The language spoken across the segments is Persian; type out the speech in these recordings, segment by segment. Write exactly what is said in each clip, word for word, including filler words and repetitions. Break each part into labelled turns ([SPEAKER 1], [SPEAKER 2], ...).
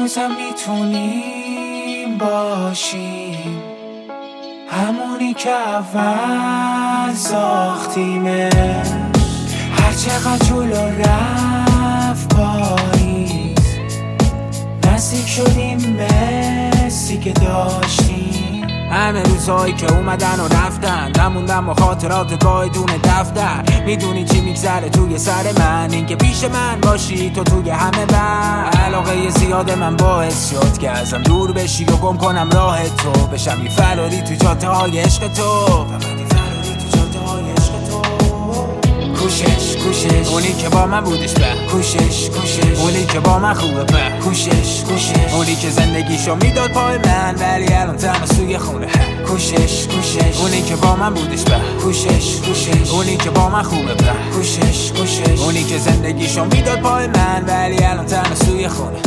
[SPEAKER 1] هنوزم میتونیم باشیم همونی که اول ساختیمه، هر چقدر جلو رفت پاییز نزدیک شدیم مسی که داشتیم. همه روزهایی که اومدن و رفتن نموندم و خاطرات گاه دون دفتر. میدونی چی میگذره توی سر من، این که پیش من باشی تو توی همه بر. علاقه زیاد من باعث شد که ازم دور بشی و گم کنم راه تو، بشم یه فراری تو جاده های عشق تو، فقط یه فراری تو جاده های عشق تو. کوشش کوشش اونی که با من بودش به، کوشش کوشش اونی که با من خوبه به، کوشش کوشش اونی که زندگیشو میداد پای من ولی الان تنها سوی خونه. کوشش کوشش اونی که با من بودش به، کوشش کوشش اونی که با من خوبه به، کوشش کوشش اونی که زندگیشو میداد پای من ولی الان تنها سوی خونه.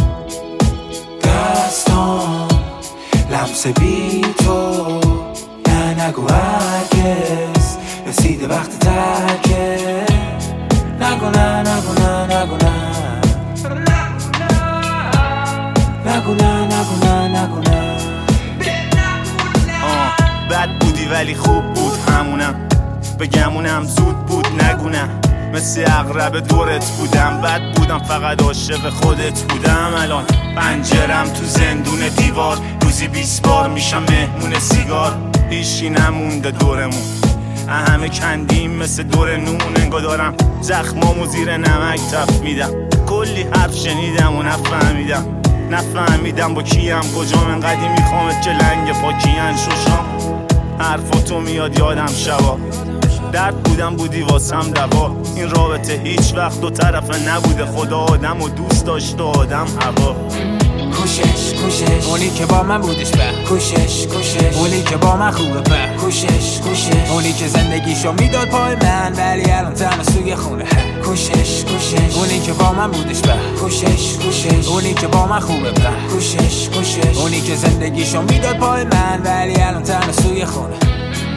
[SPEAKER 1] دستام لمس بی تو، نه نگو هرگز رسیده وقت ترکه. نگو نه نگو نه نگو نه نگو نه نگو نه نگو نه.
[SPEAKER 2] بد بودی ولی خوب بود همونم، بگمونم زود بود نگونم. مثل اغرب دورت بودم، بد بودم فقط عاشق خودت بودم. الان پنجرم تو زندون دیوار، روزی بیست بار میشم مهمون سیگار. هیچی نمونده دورمون، همه کندیم مثل دور نون. انگار دارم زخمامو زیر نمک تف میدم. کلی حرف شنیدم و نفهمیدم نفهمیدم با کیم کجام. انقدی میخوامت که لنگ پاکین شوشام. حرفاتو میاد یادم شبا، درد بودم بودی واسم دوا. این رابطه هیچ وقت دو طرفه نبوده، خدا آدم و دوست داشت و آدم هوا.
[SPEAKER 1] کوشش کوشش اونی که با من بودش به، کوشش کوشش اونی که با من خوبه به، کوشش کوشش اونی که زندگیشو میداد پای من ولی الان تنها سوی خونه. کوشش کوشش اونی که با من بودش به، کوشش کوشش اونی که با من خوبه به، کوشش کوشش اونی که زندگیشو میداد پای من ولی الان تنها سوی خونه.